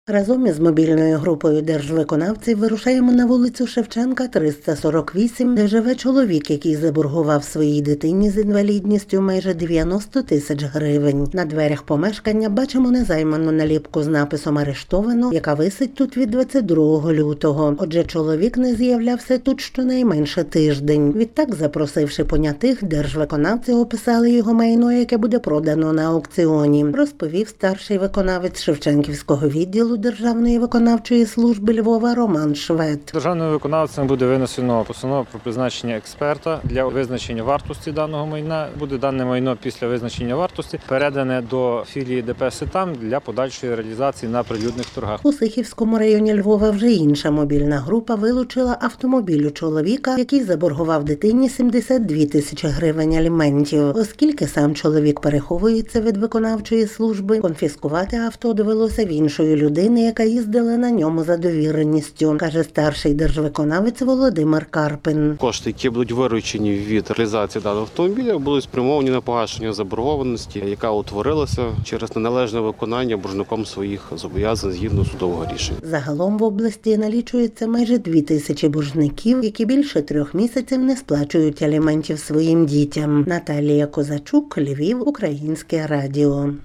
Разом із мобільною групою держвиконавців вирушаємо на вулицю Шевченка, 348, де живе чоловік, який заборгував своїй дитині з інвалідністю майже 90 тисяч гривень. На дверях помешкання бачимо незайману наліпку з написом «Арештовано», яка висить тут від 22 лютого. Отже, чоловік не з'являвся тут щонайменше тиждень. Відтак, запросивши понятих, держвиконавці описали його майно, яке буде продано на аукціоні, розповів старший виконавець Шевченківського відділу Державної виконавчої служби Львова Роман Швед. Державним виконавцем буде винесено постанову про призначення експерта для визначення вартості даного майна. Буде дане майно після визначення вартості передане до філії ДП «Ситам» для подальшої реалізації на прилюдних торгах. У Сихівському районі Львова вже інша мобільна група вилучила автомобіль у чоловіка, який заборгував дитині 72 тисячі гривень аліментів. Оскільки сам чоловік переховується від виконавчої служби, конфіскувати авто довелося в іншої людини, яка їздила на ньому за довіреністю, каже старший держвиконавець Володимир Карпин. Кошти, які будуть виручені від реалізації даного автомобіля, будуть спрямовані на погашення заборгованості, яка утворилася через неналежне виконання боржником своїх зобов'язань згідно судового рішення. Загалом в області налічується майже 2 тисячі боржників, які більше 3 місяців не сплачують аліментів своїм дітям. Наталія Козачук, Львів, Українське радіо.